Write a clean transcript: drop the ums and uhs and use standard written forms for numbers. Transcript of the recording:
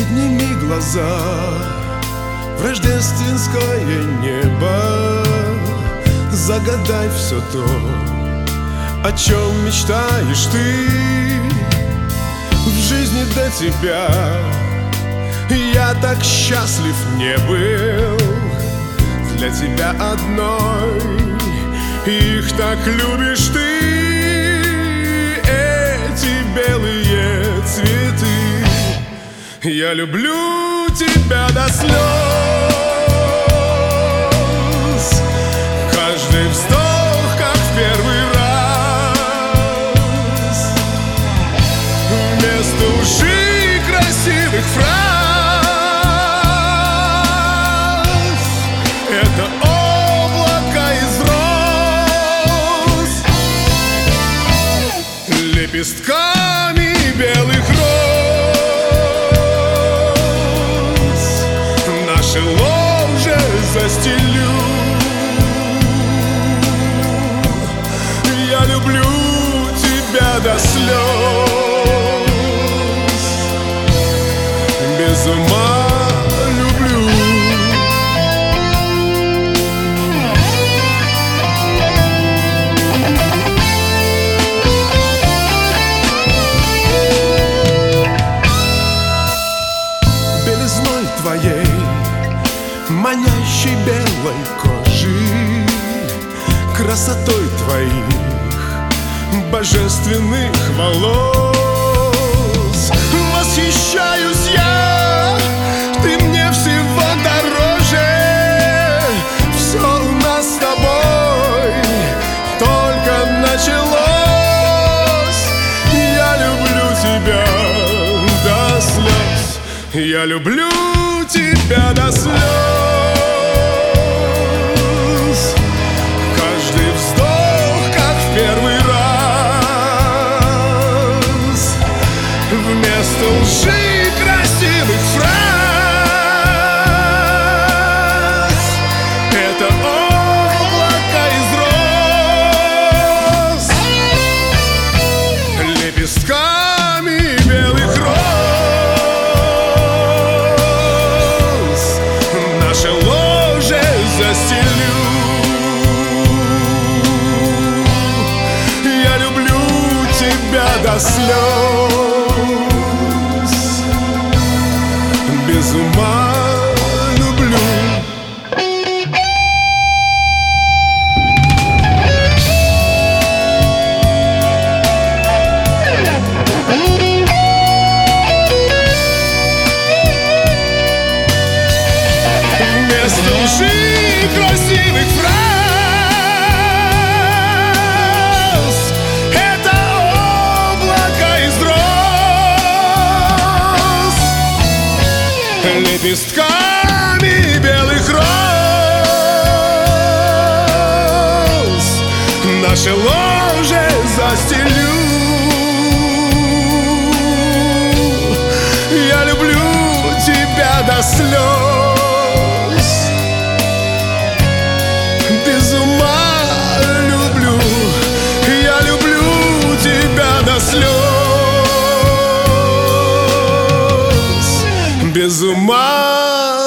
Подними глаза в рождественское небо, загадай все то, о чем мечтаешь ты. В жизни до тебя я так счастлив не был, для тебя одной их так любишь ты. Эти белые цветы, я люблю тебя до слез. Каждый вздох, как в первый раз. Вместо лжи красивых фраз это облако из роз, лепестками белых роз наши ложе застелю. Я люблю тебя до слез, без ума люблю. Белизной твоей, манящей белой кожи, красотой твоих божественных волос восхищаюсь я, ты мне всего дороже. Все у нас с тобой только началось. Я люблю тебя до слез, я люблю тебя до слез. Каждый вздох, как в первый раз. Вместо лжи красивых фраз это облако из роз, лепестками белых роз наше ложе застелю. Я люблю тебя до слез, без ума люблю. Вместо лжи красивых фраз это облако из роз, лепестками белых роз наше ложе застелю. Я люблю тебя до слез, без ума люблю. Я люблю тебя до слез, без ума